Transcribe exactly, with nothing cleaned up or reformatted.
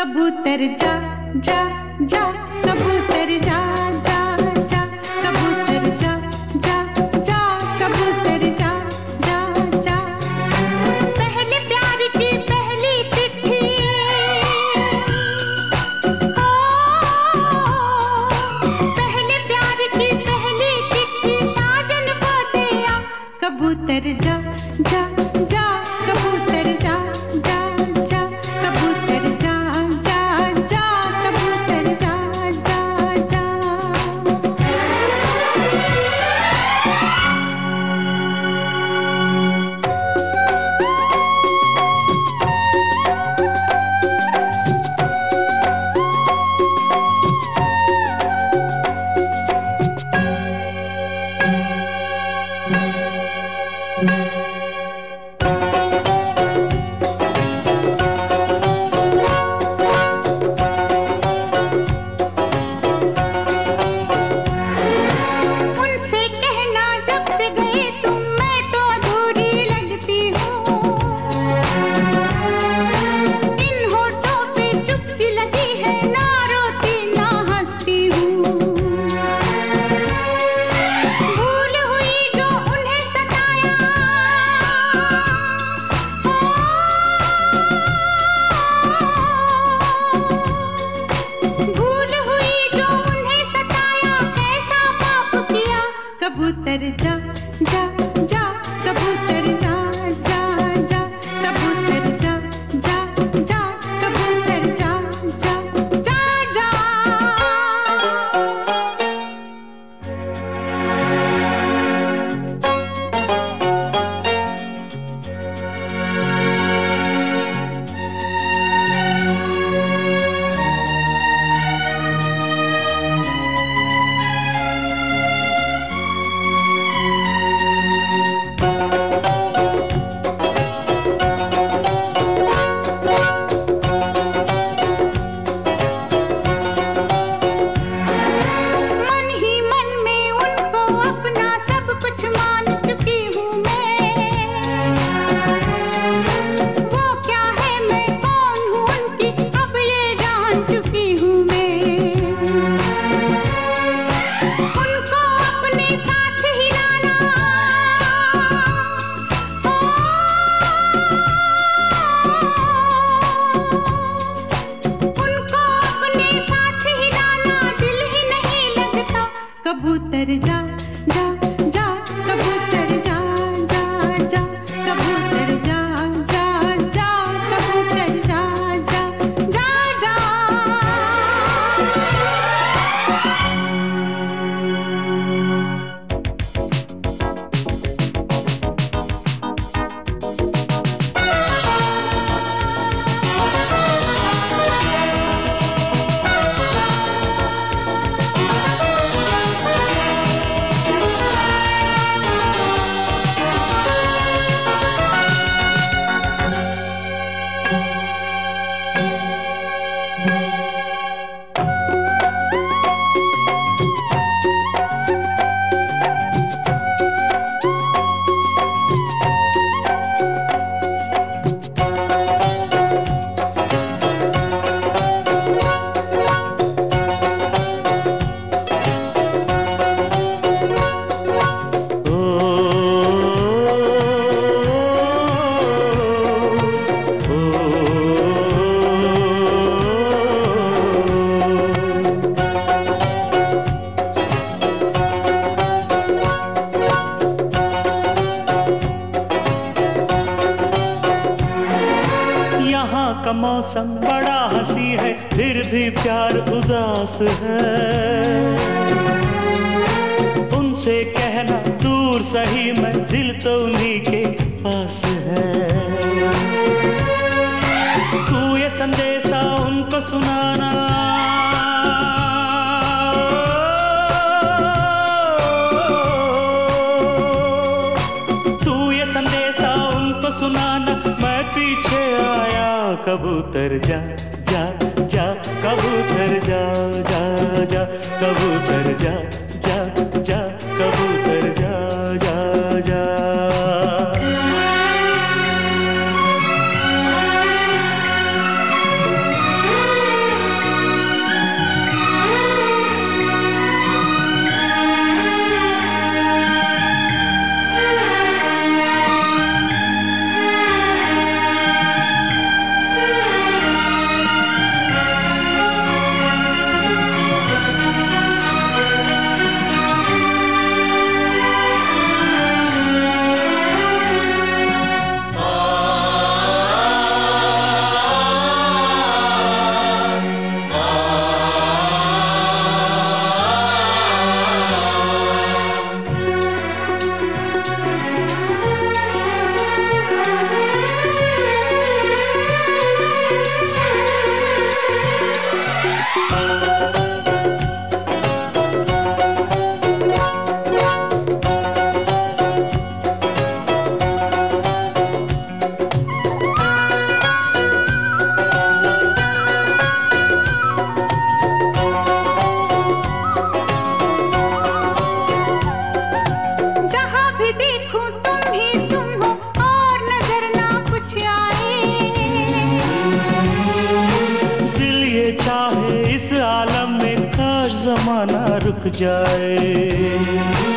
कबूतर जा जा जा, कबूतर जा जा जा, कबूतर जा जा जा, कबूतर जा जा जा। पहले प्यार की पहली चिट्ठी, ओ पहले प्यार की पहली चिट्ठी साजन को दिया। कबूतर जा जा जा, कबूतर जा जा जा, कबूतर जा जा जा, कबूतर जा जा जा। कबूतर जा जा जा, कबूतर जा जा जा, कबूतर जा जा जा, कबूतर जा जा जा जा। कबूतर जा जा जा, कबूतर जा जा जा, कबूतर जा जा जा, कबूतर जा जा जा जा। का मौसम बड़ा हंसी है, फिर भी प्यार उदास है। उनसे कहना दूर सही मैं, दिल तो उन्हीं के पास है। तू ये संदेशा उनको सुनाना, तू ये संदेशा उनको सुनाना, मैं पीछे आया। कबूतर जा जा जा, कबूतर जा जा जा, कबूतर जा जा जा, कबूतर जा जा जा। रुक जाए।